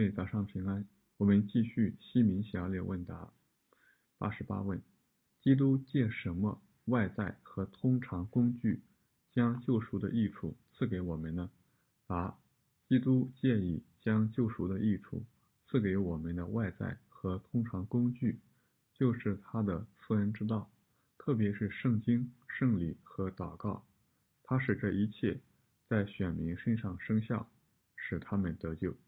妹早上平安。我们继续西冥系列问答。88问：基督借什么外在和通常工具将救赎的益处赐给我们呢？答：基督借以将救赎的益处赐给我们的外在和通常工具，就是他的赐恩之道，特别是圣经、圣礼和祷告。他使这一切在选民身上生效，使他们得救。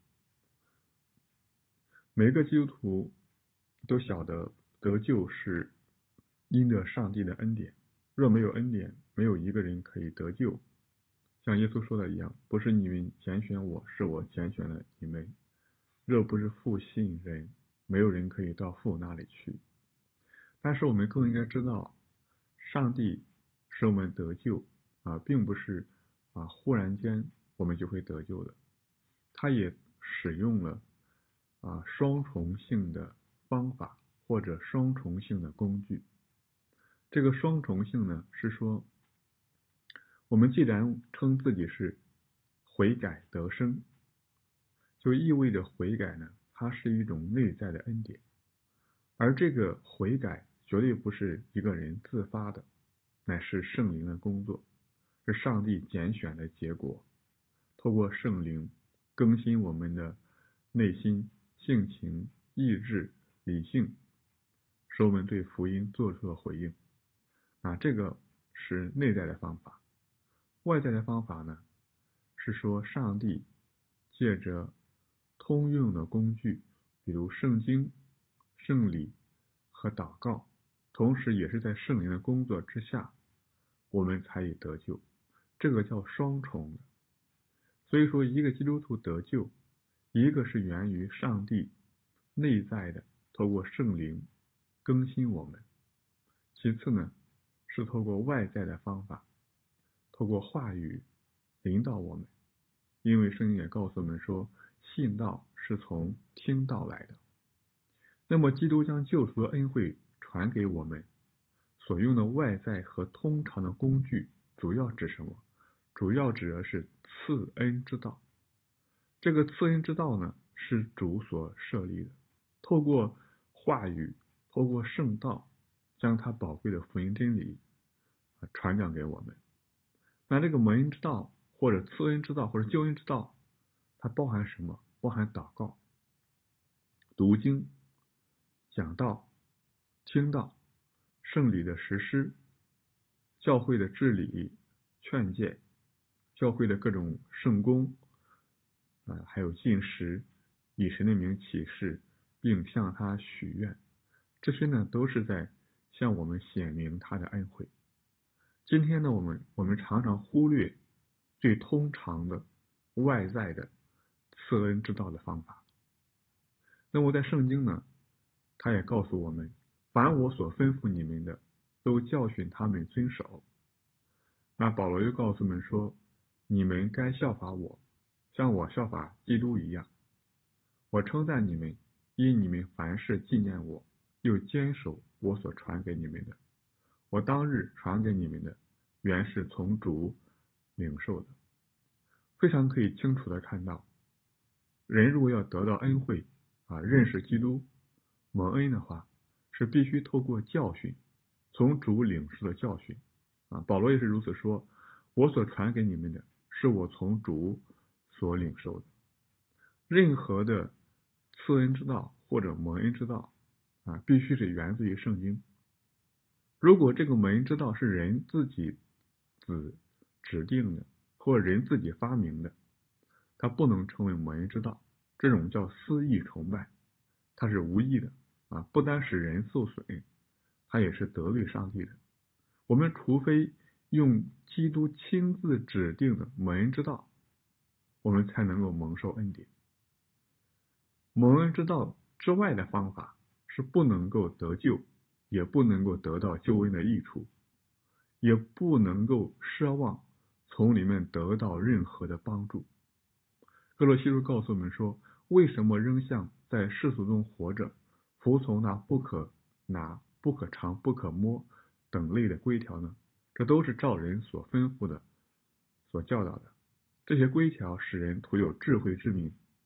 每个基督徒都晓得得救是因着上帝的恩典，若没有恩典，没有一个人可以得救。像耶稣说的一样，不是你们拣选我，是我拣选了你们。若不是父吸引人，没有人可以到父那里去。但是我们更应该知道，上帝使我们得救并不是忽然间我们就会得救的，他也使用了双重性的方法或者双重性的工具。这个双重性呢，是说我们既然称自己是悔改得生，就意味着悔改呢，它是一种内在的恩典，而这个悔改绝对不是一个人自发的，乃是圣灵的工作，是上帝拣选的结果，透过圣灵更新我们的内心、性情、意志、理性，使我们对福音做出了回应。这个是内在的方法。外在的方法呢，是说上帝借着通用的工具，比如圣经、圣礼和祷告，同时也是在圣灵的工作之下，我们才以得救。这个叫双重的。所以说，一个基督徒得救，一个是源于上帝内在的透过圣灵更新我们，其次呢是透过外在的方法，透过话语领导我们。因为圣经也告诉我们说，信道是从听道来的。那么基督将救赎的恩惠传给我们，所用的外在和通常的工具主要指什么？主要指的是赐恩之道。这个赐恩之道呢，是主所设立的，透过话语，透过圣道，将他宝贵的福音真理传讲给我们。那这个蒙恩之道或者赐恩之道或者救恩之道，它包含什么？包含祷告、读经、讲道、听道、圣礼的实施、教会的治理、劝诫、教会的各种圣工还有禁食，以神的名起誓，并向他许愿，这些呢都是在向我们显明他的恩惠。今天呢，我们常常忽略最通常的外在的赐恩之道的方法。那么在圣经呢，他也告诉我们，凡我所吩咐你们的，都教训他们遵守。那保罗又告诉我们说，你们该效法我，像我效法基督一样。我称赞你们，因你们凡事纪念我，又坚守我所传给你们的。我当日传给你们的，原是从主领受的。非常可以清楚的看到，人如果要得到恩惠认识基督蒙恩的话，是必须透过教训，从主领受的教训保罗也是如此说，我所传给你们的，是我从主所领受的。任何的赐恩之道或者蒙恩之道必须是源自于圣经。如果这个蒙恩之道是人自己指定的，或人自己发明的，它不能成为蒙恩之道，这种叫私意崇拜，它是无益的不单使人受损，它也是得罪上帝的。我们除非用基督亲自指定的蒙恩之道，我们才能够蒙受恩典。蒙恩之道之外的方法是不能够得救，也不能够得到救恩的益处，也不能够奢望从里面得到任何的帮助。哥罗西书告诉我们说，为什么仍像在世俗中活着，服从那不可拿、不可尝、不可摸等类的规条呢？这都是照人所吩咐的，所教导的。这些规条使人徒有智慧之名，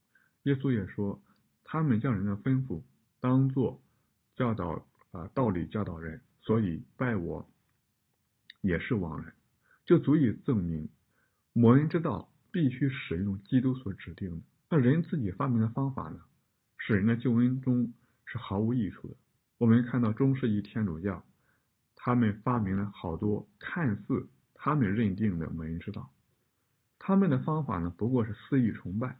耶稣也说，他们将人的吩咐当作教导道理教导人，所以拜我也是枉然，就足以证明蒙恩之道必须使用基督所指定的。那人自己发明的方法呢，使人的救恩中是毫无益处的。我们看到中世纪天主教，他们发明了好多看似他们认定的蒙恩之道，他们的方法呢，不过是肆意崇拜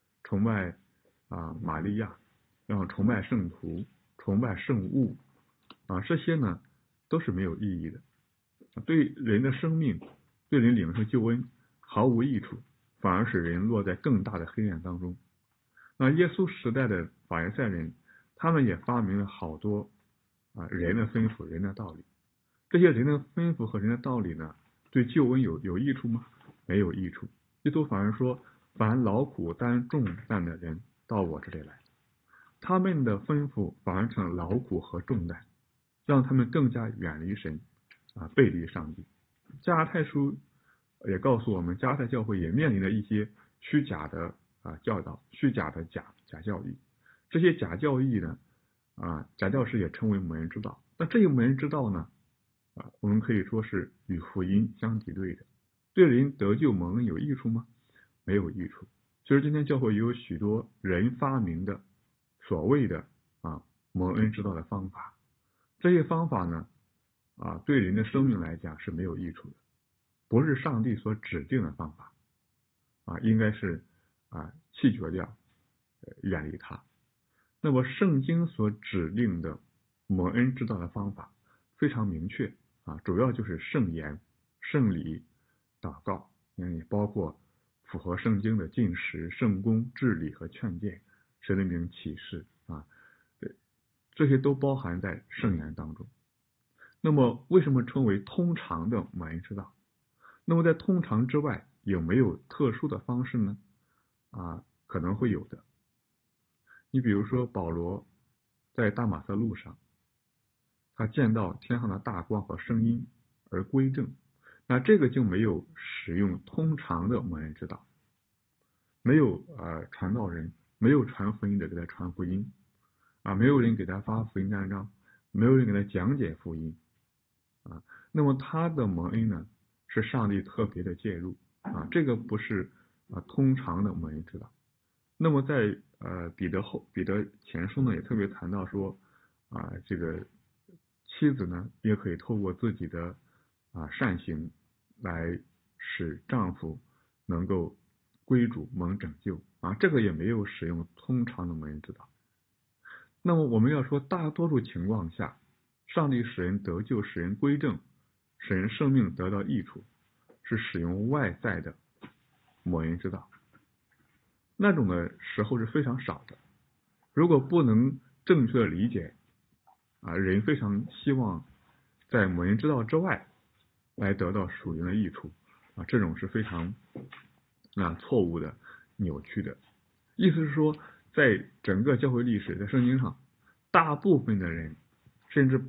玛利亚，然后崇拜圣徒，崇拜圣物这些呢都是没有意义的，对人的生命，对人领受救恩毫无益处，反而使人落在更大的黑暗当中。那耶稣时代的法利赛人，他们也发明了好多人的吩咐，人的道理。这些人的吩咐和人的道理呢，对救恩有益处吗？没有益处。耶稣反而说，凡劳苦担重担的人到我这里来。他们的吩咐反而成了劳苦和重担，让他们更加远离神背离上帝。加拉太书也告诉我们，加拉太教会也面临着一些虚假的教导，虚假的假教义。这些假教义呢假教师也称为蒙恩之道。那这个蒙恩之道呢我们可以说是与福音相敌对的。对人得救蒙恩有益处吗？没有益处。其实今天教会也有许多人发明的所谓的蒙恩之道的方法，这些方法呢对人的生命来讲是没有益处的，不是上帝所指定的方法应该是弃绝掉，远离它。那么圣经所指定的蒙恩之道的方法非常明确主要就是圣言、圣礼、祷告，也包括符合圣经的禁食、圣功、治理和劝诫、神的名启示这些都包含在圣言当中。那么为什么称为通常的蒙恩之道？那么在通常之外有没有特殊的方式呢？可能会有的。你比如说保罗在大马色路上，他见到天上的大光和声音而归正，那这个就没有使用通常的蒙恩之道，没有传道人，没有传福音的给他传福音没有人给他发福音单张，没有人给他讲解福音那么他的蒙恩呢是上帝特别的介入这个不是通常的蒙恩之道。那么在彼得前书呢也特别谈到说这个妻子呢也可以透过自己的善行来使丈夫能够归主蒙拯救这个也没有使用通常的蒙恩之道。那么我们要说大多数情况下，上帝使人得救，使人归正，使人生命得到益处，是使用外在的蒙恩之道，那种的时候是非常少的。如果不能正确的理解人非常希望在蒙恩之道之外来得到属灵的益处这种是非常错误的、扭曲的。意思是说，在整个教会历史，在圣经上，大部分的人，甚至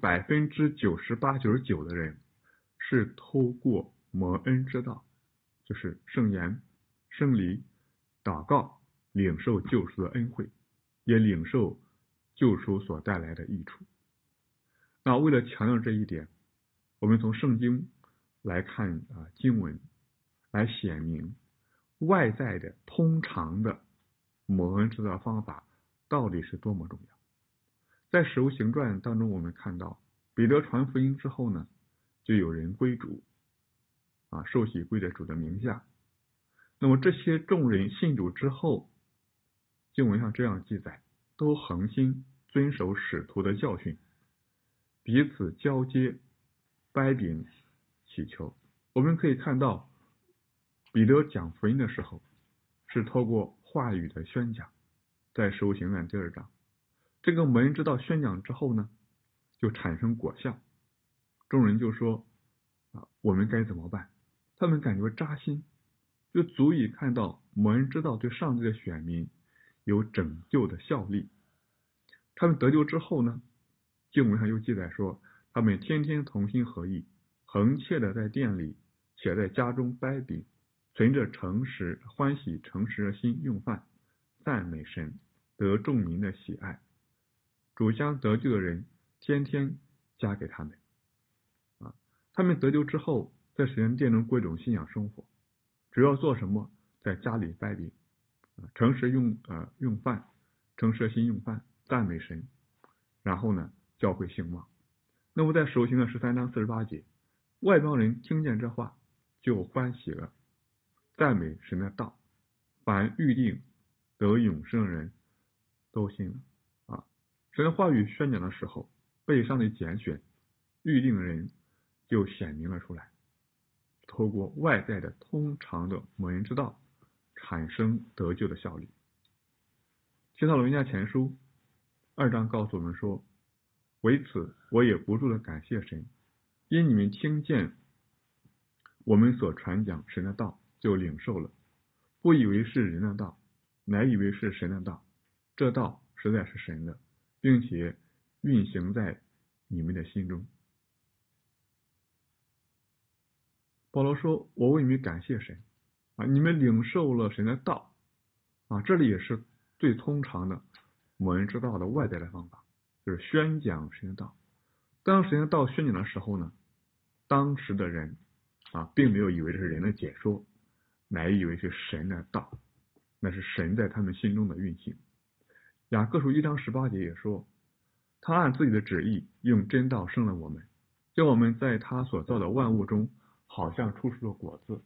98%、99%的人，是透过蒙恩之道，就是圣言、圣礼、祷告，领受救赎的恩惠，也领受救赎所带来的益处。那为了强调这一点，我们从圣经来看经文，来显明外在的通常的蒙恩之道方法到底是多么重要。在使徒行传当中，我们看到彼得传福音之后呢，就有人归主受洗归在主的名下。那么这些众人信主之后，经文上这样记载，都恒心遵守使徒的教训，彼此交接，掰饼祈求。我们可以看到彼得讲福音的时候是透过话语的宣讲，在使徒行传第2章，这个蒙恩之道宣讲之后呢，就产生果效，众人就说我们该怎么办？他们感觉扎心，就足以看到蒙恩之道对上帝的选民有拯救的效力。他们得救之后呢，经文上又记载说，他们天天同心合意，恒切的在店里且在家中掰饼，存着欢喜诚实的心用饭， 赞美神，得众民的喜爱。主将得救的人天天加给他们。他们得救之后，在神殿中过一种信仰生活，主要做什么？在家里拜饼，诚实用饭，诚实心用饭，赞美神，然后呢，教会兴旺。那么在使徒行传13章48节，外邦人听见这话，就欢喜了，赞美神的道，凡预定得永生的人都信了。神的话语宣讲的时候，被上帝拣选预定的人就显明了出来，透过外在的通常的蒙恩之道，产生得救的效力。帖撒罗尼迦前书2章告诉我们说，为此我也不住的感谢神，因你们听见我们所传讲神的道，就领受了，不以为是人的道，乃以为是神的道，这道实在是神的，并且运行在你们的心中。保罗说，我为你们感谢神，你们领受了神的道，这里也是最通常的蒙恩之道的外在的方法，就是宣讲神的道。当神的道宣讲的时候呢，当时的人并没有以为这是人的解说，乃以为是神的道，那是神在他们心中的运行。雅各书1章18节也说，他按自己的旨意用真道生了我们，叫我们在他所造的万物中好像出了果子。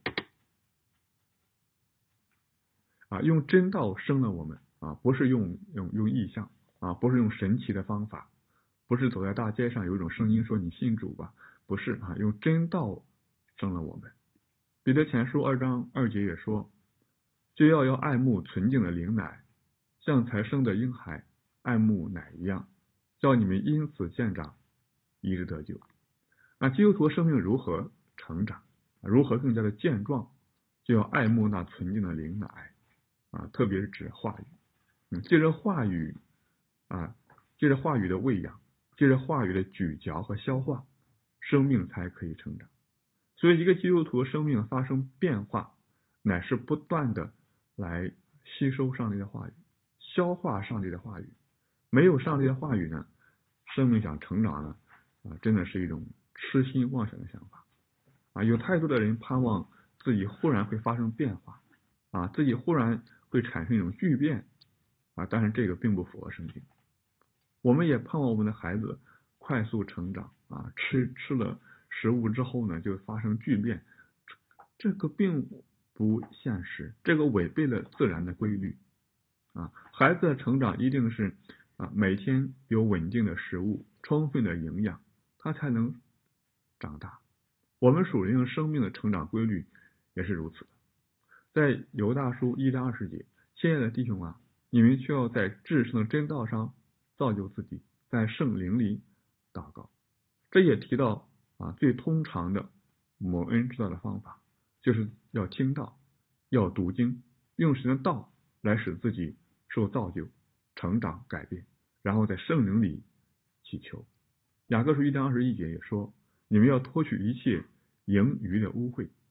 用真道生了我们，不是用意象，不是用神奇的方法，不是走在大街上有一种声音说你信主吧，不是，用真道生了我们。彼得前书2章2节也说，就要爱慕纯净的灵奶，像才生的婴孩爱慕奶一样，叫你们因此渐长，以致得救。基督徒生命如何成长，如何更加的健壮，就要爱慕那纯净的灵奶，特别是指话语，借着话语的喂养，借着话语的咀嚼和消化，生命才可以成长。所以一个基督徒生命发生变化，乃是不断的来吸收上帝的话语，消化上帝的话语。没有上帝的话语呢，生命想成长呢，真的是一种痴心妄想的想法。有太多的人盼望自己忽然会发生变化，自己忽然会产生一种巨变，但是这个并不符合圣经。我们也盼望我们的孩子快速成长，吃了食物之后呢，就发生巨变，这个并不现实，这个违背了自然的规律。孩子的成长一定是每天有稳定的食物，充分的营养，他才能长大。我们属灵生命的成长规律也是如此的。在犹大书1章20节，亲爱的弟兄你们需要在至圣的真道上造就自己，在圣灵里祷告。这也提到最通常的蒙恩之道的方法，就是要听道，要读经，用神的道来使自己受造就、成长、改变，然后在圣灵里祈求。雅各书1章21节也说，你们要脱去一切盈余的污秽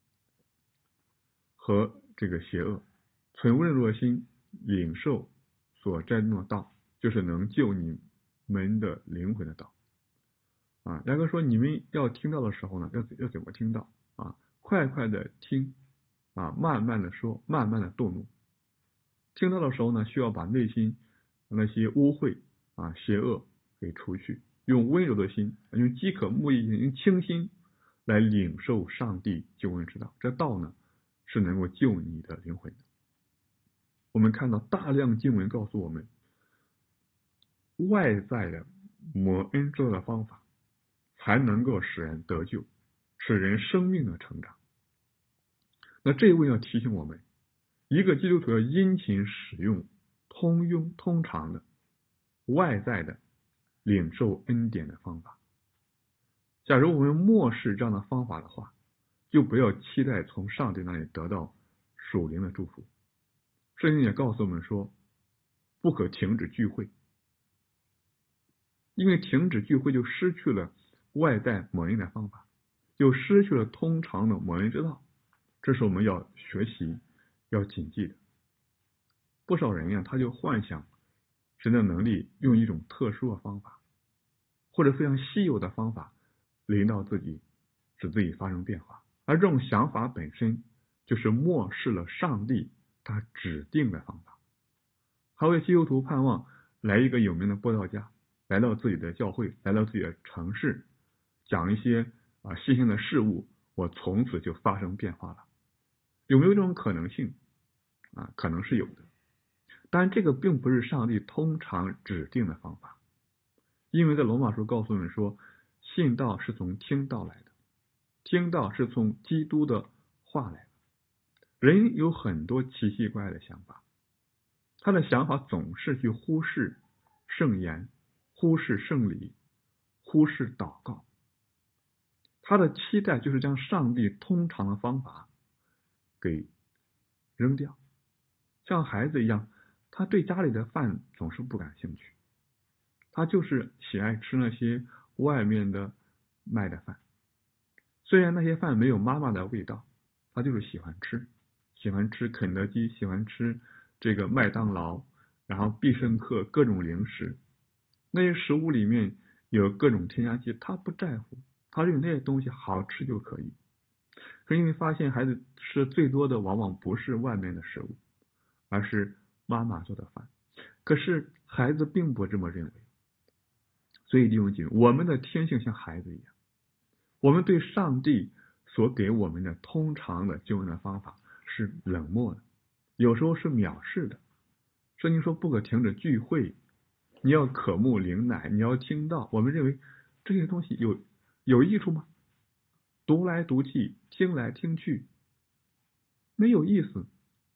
和这个邪恶，存温柔的心，领受所摘种的道，就是能救你们的灵魂的道。雅各说，你们要听到的时候呢，要怎么听到？快快的听，慢慢的说，慢慢的动怒。听到的时候呢，需要把内心那些污秽邪恶给除去，用温柔的心，用饥渴慕义，用清心来领受上帝救恩之道。这道呢，是能够救你的灵魂的。我们看到大量经文告诉我们，外在的蒙恩之道的方法，才能够使人得救，使人生命的成长。那这一位要提醒我们，一个基督徒要殷勤使用通常的外在的领受恩典的方法。假如我们漠视这样的方法的话，就不要期待从上帝那里得到属灵的祝福。圣经也告诉我们说，不可停止聚会，因为停止聚会就失去了外在蒙恩的方法，就失去了通常的蒙恩之道。这是我们要学习要谨记的。 不少人呀，他就幻想神的能力用一种特殊的方法，或者非常稀有的方法临到自己，使自己发生变化。而这种想法本身就是漠视了上帝他指定的方法。还有基督徒盼望来一个有名的布道家，来到自己的教会，来到自己的城市，讲一些新鲜的事物，我从此就发生变化了。有没有这种可能性？可能是有的，但这个并不是上帝通常指定的方法，因为在罗马书告诉我们说，信道是从听道来的，听道是从基督的话来的。人有很多奇奇怪怪的想法，他的想法总是去忽视圣言，忽视圣礼，忽视祷告。他的期待就是将上帝通常的方法给扔掉。像孩子一样，他对家里的饭总是不感兴趣，他就是喜爱吃那些外面的卖的饭。虽然那些饭没有妈妈的味道，他就是喜欢吃，喜欢吃肯德基，喜欢吃这个麦当劳，然后必胜客各种零食。那些食物里面有各种添加剂，他不在乎，他认为那些东西好吃就可以。可是因为发现孩子吃的最多的往往不是外面的食物，而是妈妈做的饭。可是孩子并不这么认为。所以弟兄姐妹，我们的天性像孩子一样，我们对上帝所给我们的通常的救恩的方法是冷漠的，有时候是藐视的。圣经说不可停止聚会，你要渴慕灵奶，你要听到。我们认为这些东西有益处吗？读来读去，听来听去，没有意思。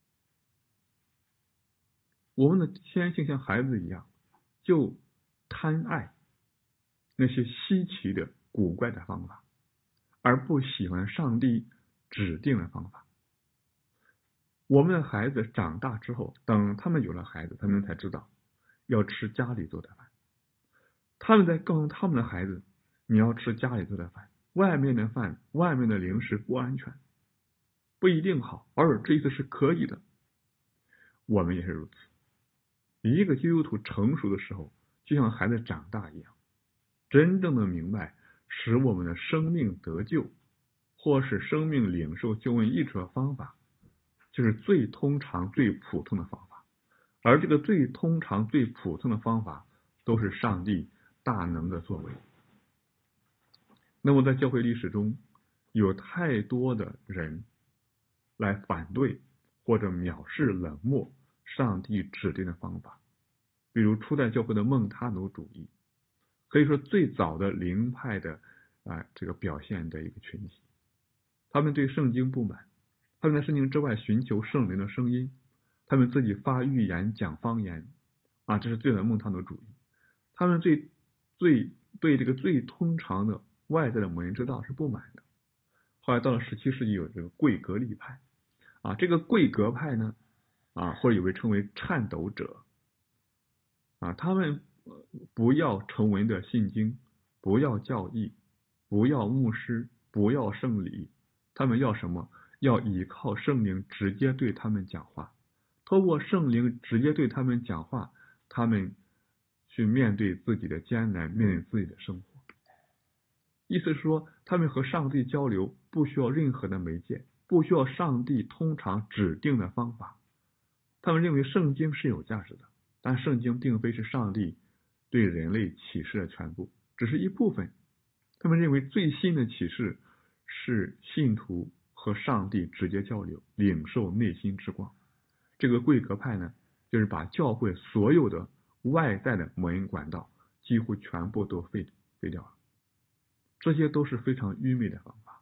我们的天性像孩子一样，就贪爱那些稀奇的古怪的方法，而不喜欢上帝指定的方法。我们的孩子长大之后，等他们有了孩子，他们才知道要吃家里做的饭。他们在告诉他们的孩子，你要吃家里做的饭，外面的饭，外面的零食不安全，不一定好，偶尔吃一次是可以的。我们也是如此。一个基督徒成熟的时候，就像孩子长大一样，真正的明白使我们的生命得救，或是生命领受救恩益处的方法，就是最通常最普通的方法。而这个最通常最普通的方法，都是上帝大能的作为。那么在教会历史中，有太多的人来反对或者藐视冷漠上帝指定的方法，比如初代教会的孟他努主义，可以说最早的灵派的这个表现的一个群体。他们对圣经不满，他们在圣经之外寻求圣灵的声音，他们自己发预言讲方言这是最早的孟他努主义。他们对这个最通常的外在的蒙恩之道是不满的。后来到了17世纪，有这个贵格利派这个贵格派呢或者有被称为颤抖者他们不要成文的信经，不要教义，不要牧师，不要圣礼，他们要什么？要依靠圣灵直接对他们讲话，透过圣灵直接对他们讲话，他们去面对自己的艰难，面对自己的生活。意思是说，他们和上帝交流不需要任何的媒介，不需要上帝通常指定的方法。他们认为圣经是有价值的，但圣经并非是上帝对人类启示的全部，只是一部分。他们认为最新的启示是信徒和上帝直接交流，领受内心之光。这个贵格派呢，就是把教会所有的外在的蒙恩管道几乎全部都废掉了。这些都是非常愚昧的方法。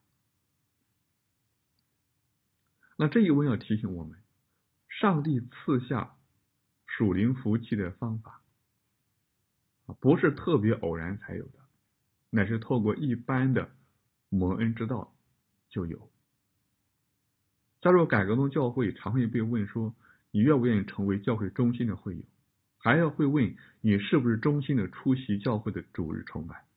那这一文要提醒我们，上帝赐下属灵福气的方法不是特别偶然才有的，乃是透过一般的蒙恩之道就有。加入改革宗教会常会被问说，你愿不愿意成为教会中心的会友，还要会问你是不是忠心的出席教会的主日崇拜。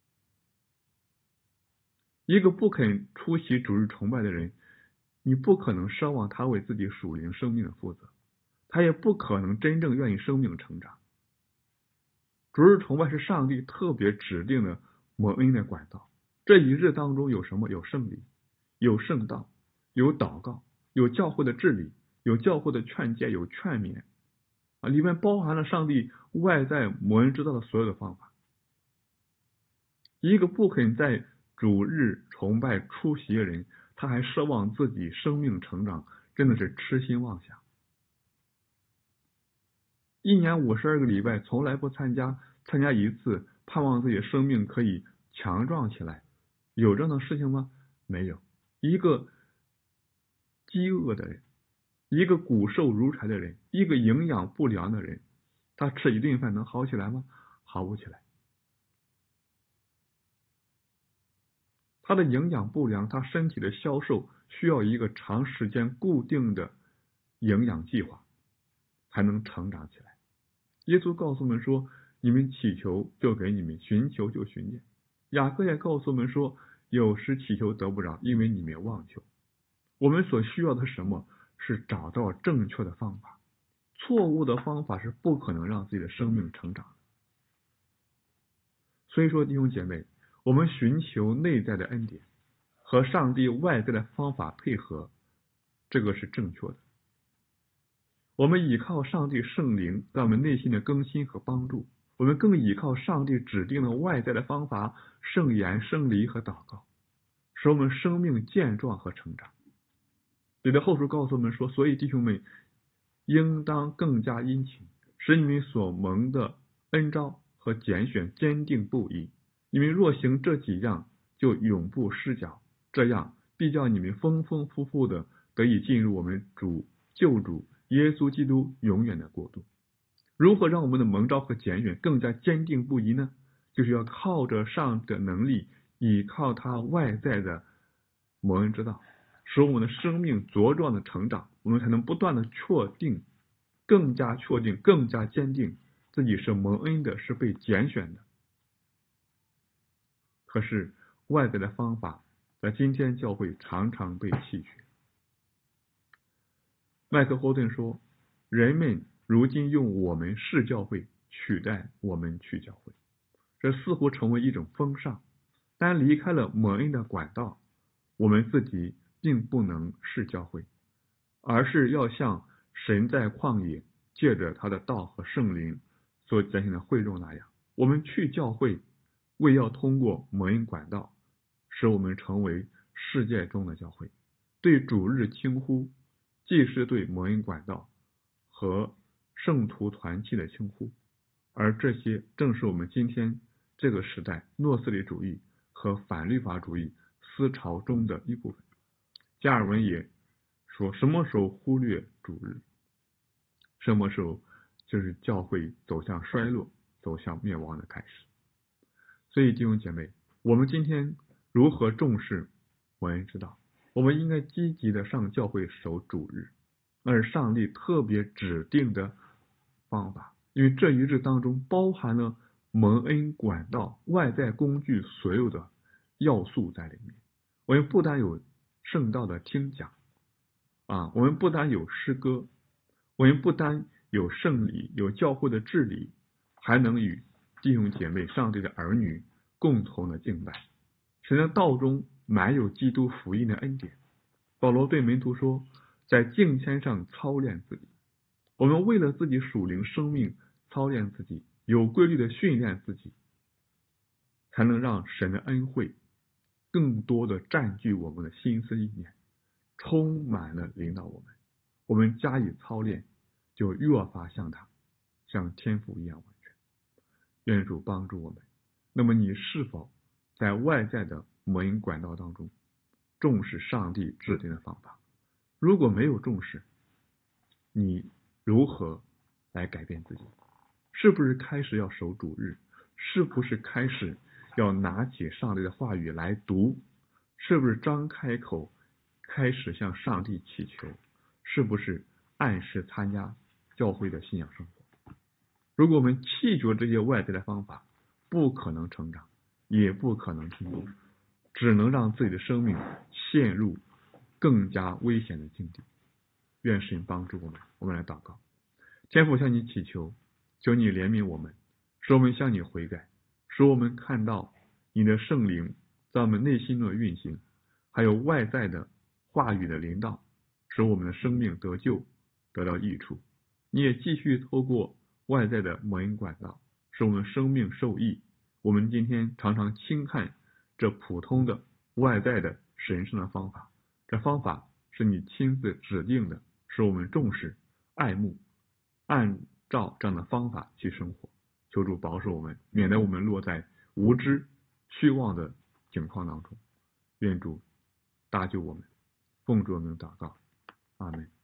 一个不肯出席主日崇拜的人，你不可能奢望他为自己属灵生命的负责。 他也不可能真正愿意生命成长。主日崇拜是上帝特别指定的蒙恩的管道。这一日当中有什么？有圣礼，有圣道，有祷告，有教会的治理，有教会的劝诫，有劝勉里面包含了上帝外在蒙恩之道的所有的方法。一个不肯在主日崇拜出席的人，他还奢望自己生命成长，真的是痴心妄想。一年52个礼拜从来不参加一次，盼望自己的生命可以强壮起来，有这样的事情吗？没有。一个饥饿的人，一个骨瘦如柴的人，一个营养不良的人，他吃一顿饭能好起来吗？好不起来。他的营养不良，他身体的消瘦需要一个长时间固定的营养计划才能成长起来。耶稣告诉我们说，你们祈求就给你们，寻求就寻见。雅各也告诉我们说，有时祈求得不着，因为你们妄求。我们所需要的是什么？是找到正确的方法。错误的方法是不可能让自己的生命成长的。所以说弟兄姐妹，我们寻求内在的恩典和上帝外在的方法配合，这个是正确的。我们依靠上帝圣灵在我们内心的更新和帮助，我们更依靠上帝指定的外在的方法，圣言、圣礼和祷告，使我们生命健壮和成长。彼得后书告诉我们说，所以弟兄们应当更加殷勤，使你们所蒙的恩召和拣选坚定不移。你们若行这几样，就永不失脚，这样必叫你们丰丰富富的得以进入我们救主耶稣基督永远的国度。如何让我们的蒙召和拣选更加坚定不移呢？就是要靠着上帝的能力，依靠他外在的蒙恩之道，使我们的生命茁壮的成长，我们才能不断的更加确定，更加坚定自己是蒙恩的，是被拣选的。可是外在的方法在今天教会常常被弃绝。麦克霍顿说，人们如今用我们是教会取代我们去教会，这似乎成为一种风尚。但离开了蒙恩的管道，我们自己并不能是教会，而是要像神在旷野借着他的道和圣灵所拣选的会众那样，我们去教会为要通过蒙恩管道使我们成为世界中的教会。对主日轻呼既是对蒙恩管道和圣徒团契的轻呼，而这些正是我们今天这个时代诺斯底主义和反律法主义思潮中的一部分。加尔文也说，什么时候忽略主日，什么时候就是教会走向衰落，走向灭亡的开始。所以弟兄姐妹，我们今天如何重视蒙恩之道？我们应该积极的上教会守主日，那是上帝特别指定的方法，因为这一日当中包含了蒙恩管道外在工具所有的要素在里面。我们不但有圣道的听讲我们不单有诗歌，我们不单有圣礼，有教会的治理，还能与弟兄姐妹上帝的儿女共同的敬拜。神的道中满有基督福音的恩典。保罗对门徒说，在敬虔上操练自己。我们为了自己属灵生命操练自己，有规律的训练自己，才能让神的恩惠更多的占据我们的心思意念，充满了领导我们。我们加以操练，就越发像他，像天父一样完全。愿主帮助我们。那么你是否在外在的蒙恩管道当中重视上帝制定的方法？如果没有重视，你如何来改变自己？是不是开始要守主日？是不是开始要拿起上帝的话语来读？是不是张开口开始向上帝祈求？是不是按时参加教会的信仰生活？如果我们弃绝这些外在的方法，不可能成长，也不可能进步，只能让自己的生命陷入更加危险的境地。愿神帮助我们。我们来祷告。 天父向你祈求，求你怜悯我们，使我们向你悔改，使我们看到你的圣灵在我们内心的运行，还有外在的话语的临到，使我们的生命得救，得到益处。你也继续透过外在的蒙恩管道，使我们生命受益。我们今天常常轻看这普通的外在的神圣的方法，这方法是你亲自指定的，使我们重视爱慕，按照这样的方法去生活。求主保守我们，免得我们落在无知虚妄的境况当中。愿主搭救我们，奉主名祷告，阿门。